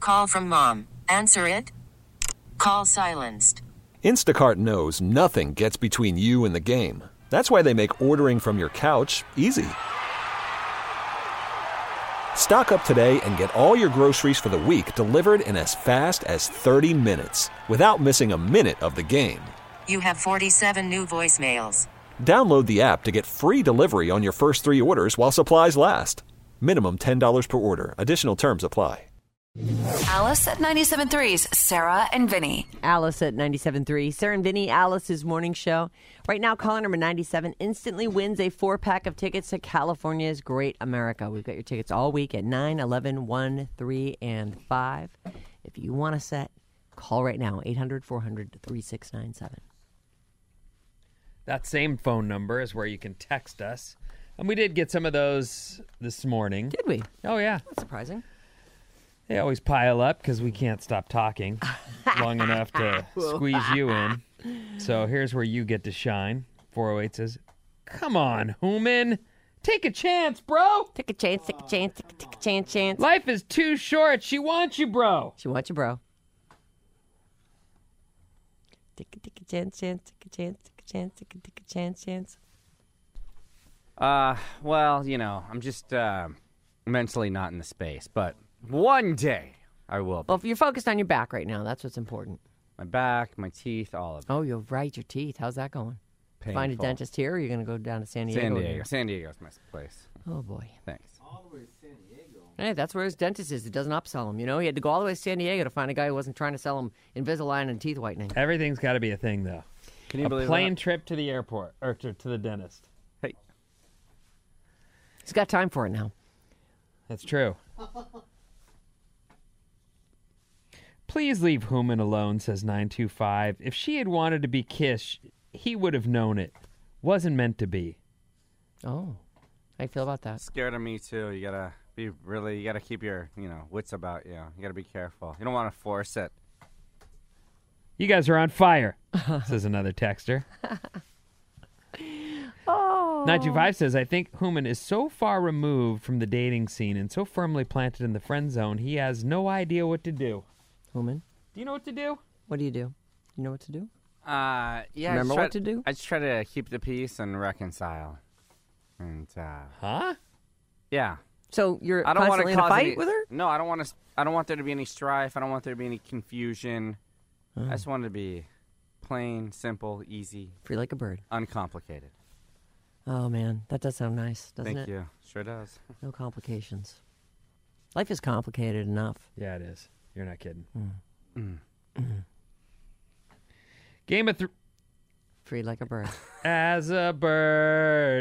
Call from mom. Answer it. Call silenced. Instacart knows nothing gets between you and the game. That's why they make ordering from your couch easy. Stock up today and get all your groceries for the week delivered in as fast as 30 minutes without missing a minute of the game. You have 47 new voicemails. Download the app to get free delivery on your first 3 orders while supplies last. Minimum $10 per order. Additional terms apply. Alice at 97.3's Sarah and Vinny. Alice at 97.3. Sarah and Vinny, Alice's morning show. Right now, caller number 97 instantly wins a 4-pack of tickets to California's Great America. We've got your tickets all week at 9, 11, 1, 3, and 5. If you want a set, call right now, 800-400-3697. That same phone number is where you can text us. And we did get some of those this morning. Did we? Oh, yeah. That's surprising. They always pile up because we can't stop talking long enough to squeeze you in. So here's where you get to shine. 408 says, come on, Hooman. Take a chance, bro. Take a chance, take a chance, take a chance. Life is too short. She wants you, bro. She wants you, bro. Take a chance, take a chance, take a chance, take a chance. Well, I'm just mentally not in the space, but one day I will be. Well, if you're focused on your back right now, that's what's important. My back, my teeth, all of it. Oh, you're right, your teeth. How's that going? Painful. Find a dentist here, or are you going to go down to San Diego? San Diego's my place. Oh, boy. Thanks. All the way to San Diego. Hey, that's where his dentist is. He doesn't upsell him. He had to go all the way to San Diego to find a guy who wasn't trying to sell him Invisalign and teeth whitening. Everything's got to be a thing, though. Can you believe a plane that? trip to the airport, or to the dentist. Hey. He's got time for it now. That's true. Please leave Hooman alone, says 925. If she had wanted to be kissed, he would have known it. Wasn't meant to be. Oh. How you feel about that? Scared of me, too. You gotta keep your, wits about you. You gotta be careful. You don't want to force it. You guys are on fire, says another texter. 925 says, I think Hooman is so far removed from the dating scene and so firmly planted in the friend zone, he has no idea what to do. Hooman? Do you know what to do? What do? You know what to do? Yeah. Remember what to do? I just try to keep the peace and reconcile. And, Huh? yeah. So you're I don't want constantly to in a cause fight with her? No, I don't want there to be any strife. I don't want there to be any confusion. I just want it to be plain, simple, easy. Free like a bird. Uncomplicated. Oh, man. That does sound nice, doesn't it? Thank you. Sure does. No complications. Life is complicated enough. Yeah, it is. You're not kidding. Game of Free like a bird. As a bird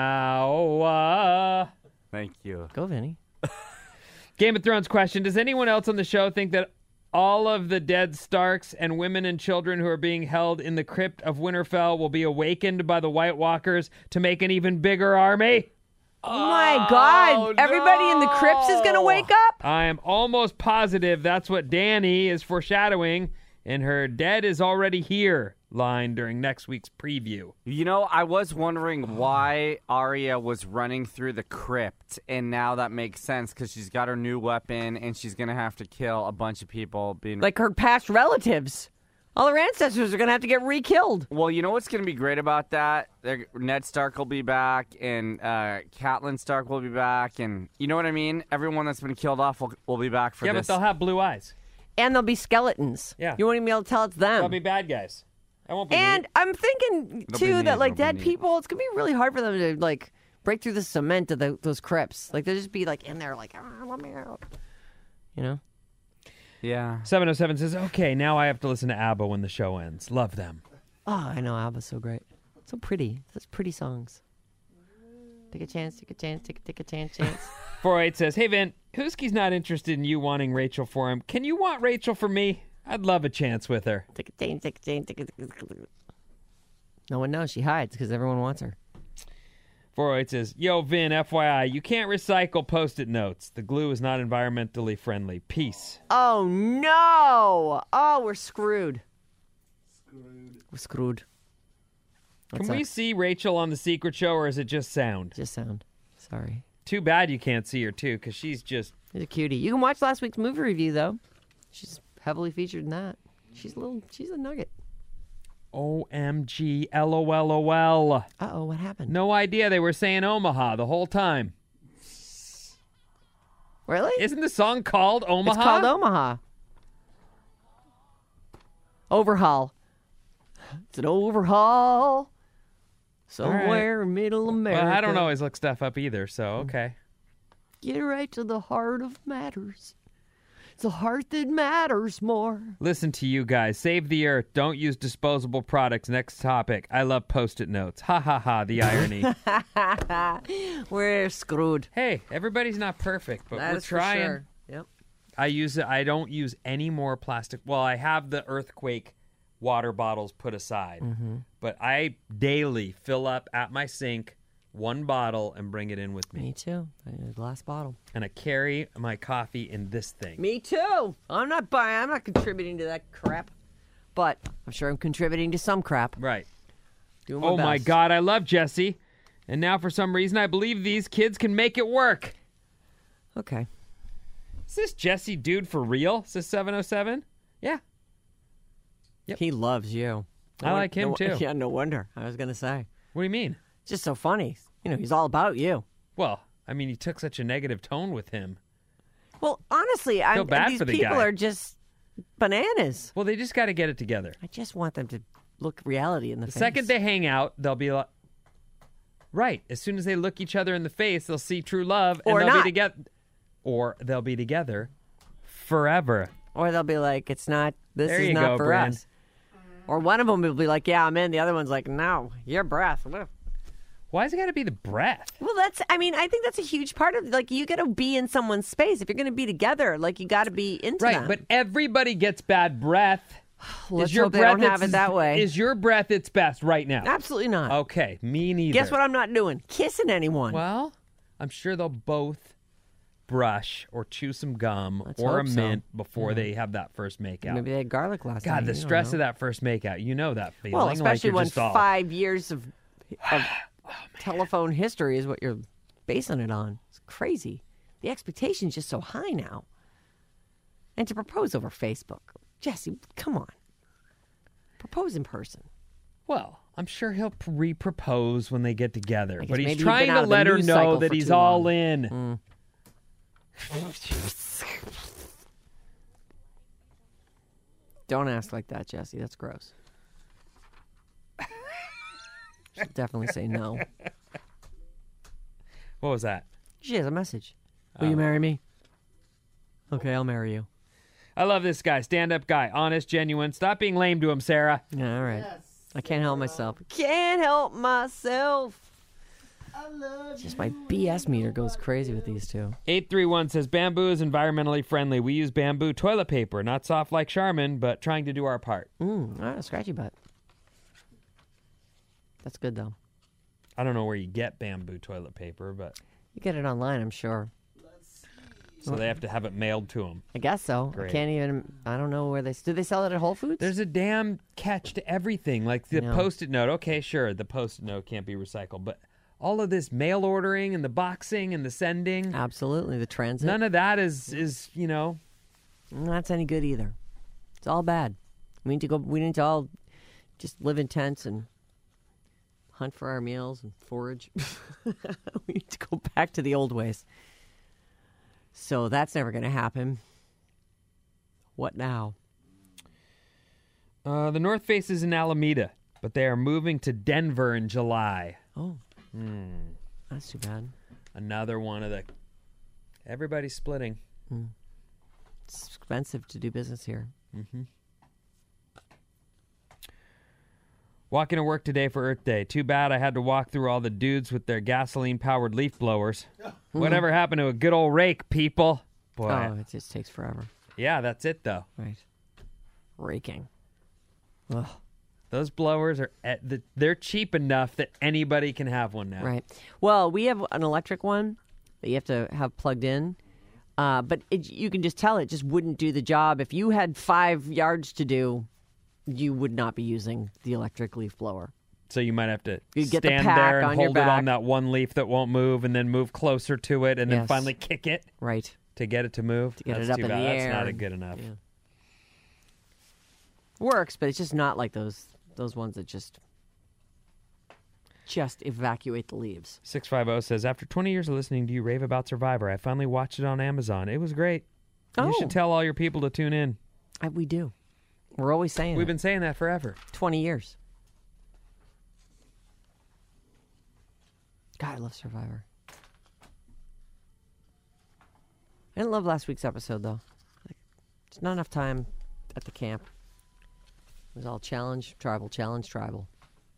now. Thank you. Go, Vinny. Game of Thrones question. Does anyone else on the show think that all of the dead Starks and women and children who are being held in the crypt of Winterfell will be awakened by the White Walkers to make an even bigger army? Oh, my God. Everybody in the crypts is going to wake up? I am almost positive that's what Dany is foreshadowing in her "dead is already here" line during next week's preview. I was wondering why Arya was running through the crypt, and now that makes sense because she's got her new weapon, and she's going to have to kill a bunch of people. Like her past relatives. All her ancestors are going to have to get re-killed. Well, you know what's going to be great about that? Ned Stark will be back, and Catelyn Stark will be back, and you know what I mean? Everyone that's been killed off will be back for this. Yeah, but they'll have blue eyes. And they'll be skeletons. Yeah. You won't even be able to tell it's them. They'll be bad guys. I won't be And neat. I'm thinking, It'll be too, neat. that, like, It'll be dead neat. people, it's going to be really hard for them to, like, break through the cement of those crypts. Like, they'll just be, like, in there, like, let me out. You know? Yeah. 707 says, okay, now I have to listen to ABBA when the show ends. Love them. Oh, I know. ABBA's so great. So pretty. Such pretty songs. Take a chance, take a chance, take a chance. 408 says, hey, Vin, Husky's not interested in you wanting Rachel for him. Can you want Rachel for me? I'd love a chance with her. Take a chance, take a chance, No one knows. She hides because everyone wants her. 408 says, yo, Vin, FYI, you can't recycle Post-it notes. The glue is not environmentally friendly. Peace. Oh, no. Oh, we're screwed. We're screwed. Can we see Rachel on The Secret Show, or is it just sound? Just sound. Sorry. Too bad you can't see her, too, because she's just He's a cutie. You can watch last week's movie review, though. She's heavily featured in that. She's a nugget. OMG, LOLOL. Uh-oh, what happened? No idea. They were saying Omaha the whole time. Really? Isn't the song called Omaha? It's called Omaha. Overhaul. It's an overhaul. Somewhere in middle America. Well, I don't always look stuff up either, so okay. Get right to the heart of matters. It's the heart that matters more. Listen to you guys. Save the earth. Don't use disposable products. Next topic. I love Post-it notes. Ha ha ha. The irony. We're screwed. Hey, everybody's not perfect, but That we're is for trying. sure. Yep. I don't use any more plastic. Well, I have the earthquake water bottles put aside, but I daily fill up at my sink one bottle and bring it in with me. Me too. A glass bottle. And I carry my coffee in this thing. Me too. I'm not contributing to that crap. But I'm sure I'm contributing to some crap. Right. Doing my Oh my best. God, I love Jesse. And now for some reason I believe these kids can make it work. Okay. Is this Jesse dude for real? Is this 707? Yeah. Yep. He loves you. I like him too. Yeah, no wonder. I was going to say. What do you mean? Just so funny. You know, he's all about you. Well, I mean, you took such a negative tone with him. Well, honestly, Feel bad these for the people guy. are just bananas. Well, they just got to get it together. I just want them to look reality in the The face. second they hang out, they'll be like, right. As soon as they look each other in the face, they'll see true love, and Or they'll not. be together. Or they'll be together forever. Or they'll be like, it's not, this There is you not go, for Brand. us. Or one of them will be like, yeah, I'm in. The other one's like, no, your breath. Why's it got to be the breath? Well, I think that's a huge part of, like, you got to be in someone's space. If you're going to be together, like, you got to be into Right, them. but everybody gets bad breath. Let's hope they don't have it that way. Is your breath its best right now? Absolutely not. Okay, me neither. Guess what I'm not doing? Kissing anyone. Well, I'm sure they'll both brush or chew some gum Let's or a hope so. mint before they have that first makeout. Maybe they had garlic last night. God, the You don't stress know. of that first makeout. You know that feeling. Well, especially like you're when just all, 5 years of telephone history is what you're basing it on. It's crazy. The expectation's just so high now. And to propose over Facebook. Jesse, come on. Propose in person. Well, I'm sure he'll re-propose when they get together. guess But maybe he's you've trying been to out of the let her news know cycle that for he's too all long. in. Don't ask like that, Jesse. That's gross. Should definitely say no. What was that? She has a message. Will you marry me? Okay, I'll marry you. I love this guy. Stand-up guy. Honest, genuine. Stop being lame to him, Sarah. Yeah, all right. I can't help myself. Can't help myself. Just my BS meter goes crazy with these two. 831 says, bamboo is environmentally friendly. We use bamboo toilet paper. Not soft like Charmin, but trying to do our part. Scratchy butt. That's good, though. I don't know where you get bamboo toilet paper, but You get it online, I'm sure. so they have to have it mailed to them. I guess so. Great. I don't know where do they sell it at Whole Foods? There's a damn catch to everything. Like the No. Post-it note. Okay, sure, the Post-it note can't be recycled, but all of this mail ordering and the boxing and the sending, Absolutely. The transit. none of that is Not any good either. It's all bad. We need to all just live in tents and hunt for our meals and forage. We need to go back to the old ways. So that's never going to happen. What now? the North Face is in Alameda, but they are moving to Denver in July. Oh. That's too bad. Another one of the everybody's splitting. It's expensive to do business here. Walking to work today for Earth Day. Too bad I had to walk through all the dudes with their gasoline-powered leaf blowers. Whatever happened to a good old rake, people? Boy. Oh, it just takes forever. Yeah, that's it, though. Right. Raking. Ugh. Those blowers are they're cheap enough that anybody can have one now. Right. Well, we have an electric one that you have to have plugged in. But you can just tell it just wouldn't do the job. If you had 5 yards to do, you would not be using the electric leaf blower. So you might have to You'd get the stand pack there and on your hold it on back. that one leaf that won't move and then move closer to it and then Yes. finally kick it. Right. to get it to move. To get That's it up too in bad. the That's air. not good enough. Yeah. Works, but it's just not like those ones that just evacuate the leaves. 650 says, after 20 years of listening to you rave about Survivor, I finally watched it on Amazon. It was great. You should tell all your people to tune in. We do. We're always saying We've it. been saying that forever. 20 years. God, I love Survivor. I didn't love last week's episode, though. There's not enough time at the camp. It was all challenge, tribal, challenge, tribal.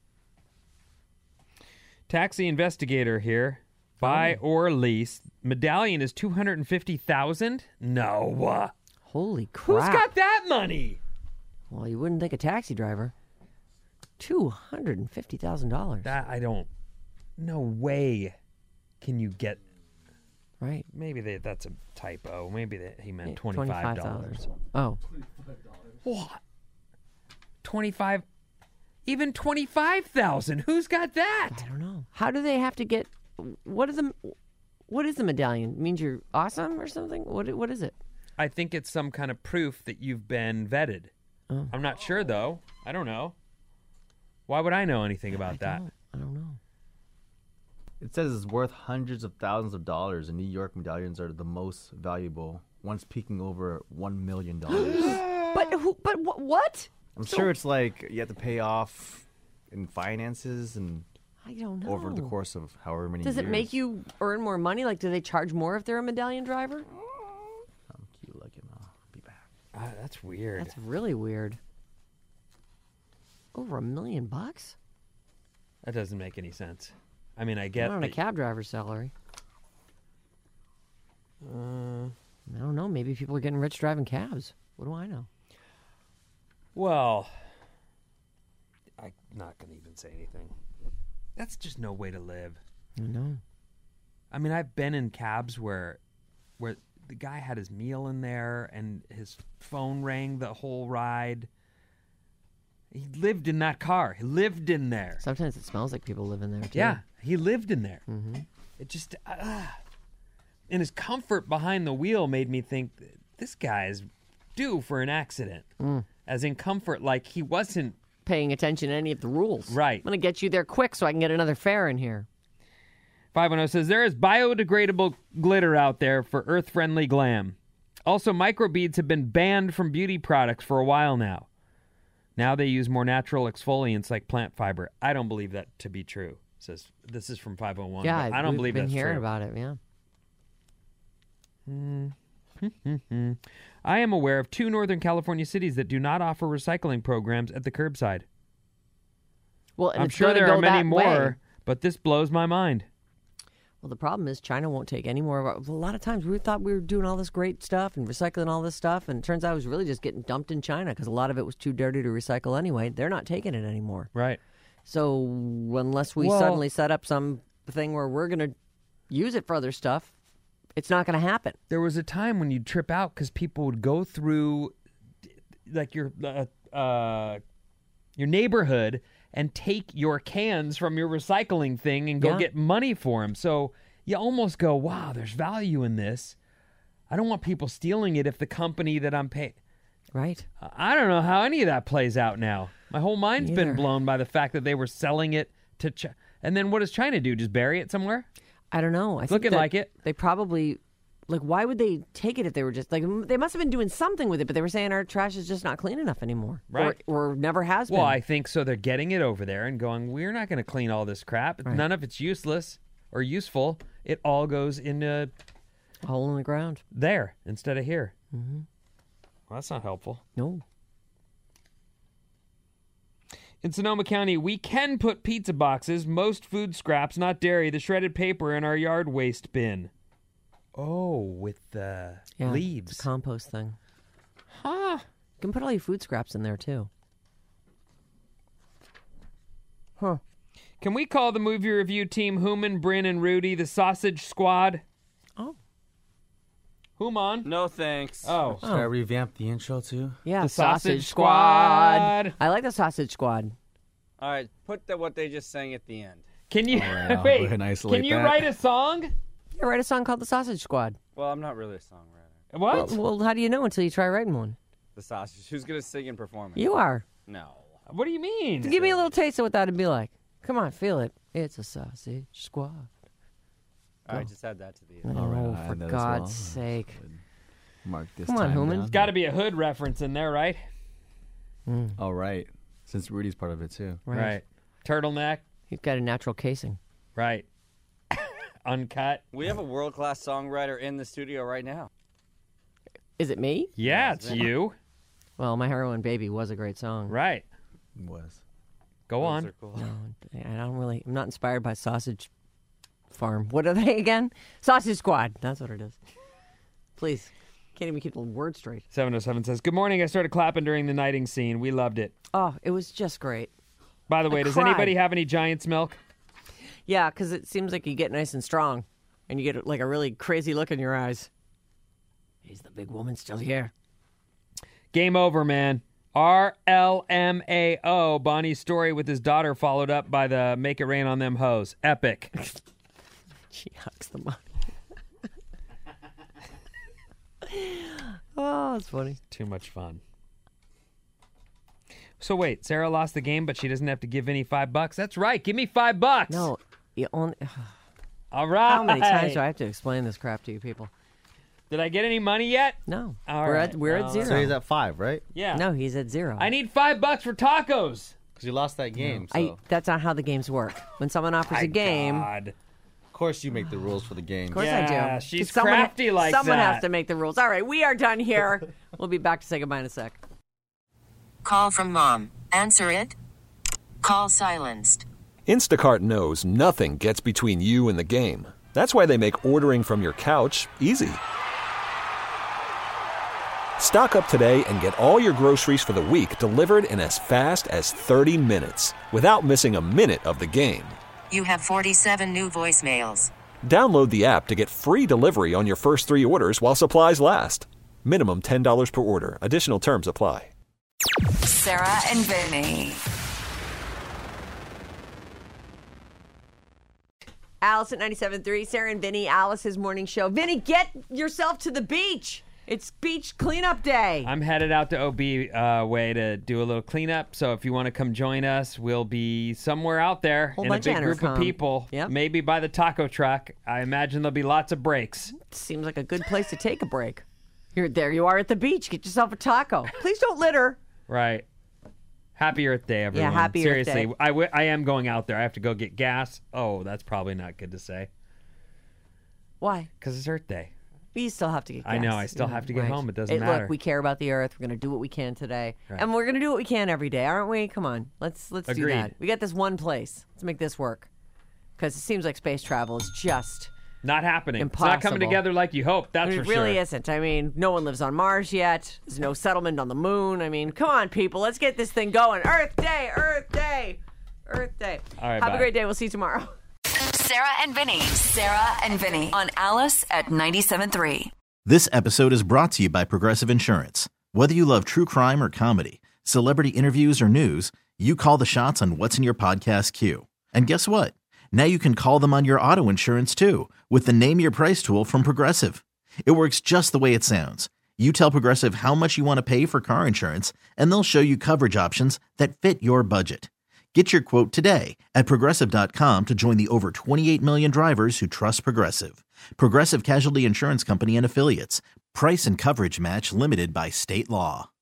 Taxi investigator here. Buy or lease. Medallion is $250,000? No. Holy Who's crap. got that money? Well, you wouldn't think a taxi driver. $250,000. That I don't. No way can you get. Right. Maybe that's a typo. Maybe he meant Yeah, $25. Oh. What? 25? Even 25,000? Who's got that? I don't know. How do they have to get... What is the medallion? It means you're awesome or something? What is it? I think it's some kind of proof that you've been vetted. Oh. I'm not sure, though. I don't know. Why would I know anything about that? I don't know. It says it's worth hundreds of thousands of dollars, and New York medallions are the most valuable, once peaking over $1 million. But what? I'm sure it's like you have to pay off in finances and I don't know. over the course of however many Does years. it make you earn more money? Like, do they charge more if they're a medallion driver? I'm cute looking. I'll be back. That's weird. That's really weird. Over $1 million? That doesn't make any sense. I mean, I get Not on a that- cab driver's salary. I don't know. Maybe people are getting rich driving cabs. What do I know? Well, I'm not going to even say anything. That's just no way to live. I know. I mean, I've been in cabs where the guy had his meal in there and his phone rang the whole ride. He lived in that car. He lived in there. Sometimes it smells like people live in there, too. Yeah, he lived in there. Mm-hmm. It just, and his comfort behind the wheel made me think this guy is due for an accident. As in comfort, like he wasn't paying attention to any of the rules. Right. I'm going to get you there quick so I can get another fare in here. 510 says, there is biodegradable glitter out there for earth-friendly glam. Also, microbeads have been banned from beauty products for a while now. Now they use more natural exfoliants like plant fiber. I don't believe that to be true. Says this is from 501. Yeah, but I don't we've believe been that's hearing true. about it, yeah. I am aware of 2 Northern California cities that do not offer recycling programs at the curbside. Well, and I'm it's sure gonna there go are many that way. more, but this blows my mind. Well, the problem is China won't take any more of our... A lot of times we thought we were doing all this great stuff and recycling all this stuff, and it turns out it was really just getting dumped in China because a lot of it was too dirty to recycle anyway. They're not taking it anymore. Right. So unless we suddenly set up some thing where we're going to use it for other stuff, it's not going to happen. There was a time when you'd trip out because people would go through like your neighborhood and take your cans from your recycling thing and go Yeah. get money for them. So you almost go, wow, there's value in this. I don't want people stealing it if the company that I'm paying... Right. I don't know how any of that plays out now. My whole mind's been Neither. blown by the fact that they were selling it to China. And then what does China do? Just bury it somewhere? I don't know. I think Looking that like it. They probably... Like, why would they take it if they were just... Like, they must have been doing something with it, but they were saying our trash is just not clean enough anymore. Right. Or never has been. Well, I think so. They're getting it over there and going, we're not going to clean all this crap. Right. None of it's useless or useful. It all goes into A hole in the ground. there instead of here. Mm-hmm. Well, that's not helpful. No. In Sonoma County, we can put pizza boxes, most food scraps, not dairy, the shredded paper in our yard waste bin. Oh, with the Yeah, leaves. It's a compost thing. Huh. You can put all your food scraps in there, too. Huh. Can we call the movie review team Hooman, Bryn, and Rudy the Sausage Squad? Oh. Hooman? No thanks. Oh. Should I revamp the intro too? Yeah, The Sausage Sausage Squad. Squad. I like the Sausage Squad. All right, put what they just sang at the end. Can you All right, I'll go wait? ahead and isolate Can you that. write a song? Yeah, write a song called The Sausage Squad. Well, I'm not really a songwriter. What? Well, how do you know until you try writing one? The sausage. Who's gonna sing and perform it? You are. No. What do you mean? Give me a little taste of what that'd be like. Come on, feel it. It's a sausage squad. I just add that to the. Oh, All right, I'll for add that as God's well. sake. Mark this Come on, time Hooman. down. Got to be a hood reference in there, right? All right. Since Rudy's part of it too. Right. Turtleneck. You've got a natural casing. Right. Uncut. We have a world-class songwriter in the studio right now. Is it me? Yeah, it's you. Well, My Heroine Baby was a great song. Right. Was. Go Those on. are cool. I'm not inspired by Sausage Farm. What are they again? Sausage Squad. That's what it is. Please. Can't even keep the word straight. 707 says, good morning. I started clapping during the knighting scene. We loved it. Oh, it was just great. By the way, does cried. anybody have any Giant's milk? Yeah, because it seems like you get nice and strong, and you get like a really crazy look in your eyes. Is the big woman still here? Game over, man. RLMAO. Bonnie's story with his daughter followed up by the Make It Rain on Them hoes. Epic. She hugs the money. Oh, it's funny. Too much fun. So wait, Sarah lost the game, but she doesn't have to give Vinny $5. That's right. Give me $5. No, you only. All right. How many times do I have to explain this crap to you people? Did I get any money yet? No, All we're right. at 0. So he's at 5, right? Yeah. No, he's at 0. I need $5 for tacos. Because you lost that game. So That's not how the games work. When someone offers My a game, God. of course you make the rules for the game. of course Yeah, I do. she's Someone- crafty like someone that. has to make the rules. All right, we are done here. We'll be back to say goodbye in a sec. Call from mom. Answer it. Call silenced. Instacart knows nothing gets between you and the game. That's why they make ordering from your couch easy. Stock up today and get all your groceries for the week delivered in as fast as 30 minutes without missing a minute of the game. You have 47 new voicemails. Download the app to get free delivery on your first 3 orders while supplies last. Minimum $10 per order. Additional terms apply. Sarah and Vinny. Alice at 97.3, Sarah and Vinny, Alice's morning show. Vinny, get yourself to the beach. It's beach cleanup day. I'm headed out to OB way to do a little cleanup. So if you want to come join us, we'll be somewhere out there Whole in a bunch of big group of come. people. Yep. Maybe by the taco truck. I imagine there'll be lots of breaks. Seems like a good place to take a break. There you are at the beach. Get yourself a taco. Please don't litter. Right. Happy Earth Day, everyone. Happy Earth Seriously, Day. I am going out there. I have to go get gas. Oh, that's probably not good to say. Why? Because it's Earth Day. We still have to get gas. I know, I still have to get home. It doesn't matter. Look, we care about the earth. We're going to do what we can today. Right. And we're going to do what we can every day, aren't we? Come on. Let's do Agreed. that. We got this one place. Let's make this work. Because it seems like space travel is just... Not happening. Impossible. It's not coming together like you hope. That's it for really sure. isn't. I mean, no one lives on Mars yet. There's no settlement on the moon. I mean, come on, people. Let's get this thing going. Earth Day, Earth Day, Earth Day. All right, Have bye. a great day. We'll see you tomorrow. Sarah and Vinny. Sarah and Vinny on Alice at 97.3. This episode is brought to you by Progressive Insurance. Whether you love true crime or comedy, celebrity interviews or news, you call the shots on what's in your podcast queue. And guess what? Now you can call them on your auto insurance too with the Name Your Price tool from Progressive. It works just the way it sounds. You tell Progressive how much you want to pay for car insurance, and they'll show you coverage options that fit your budget. Get your quote today at Progressive.com to join the over 28 million drivers who trust Progressive. Progressive Casualty Insurance Company and Affiliates. Price and coverage match limited by state law.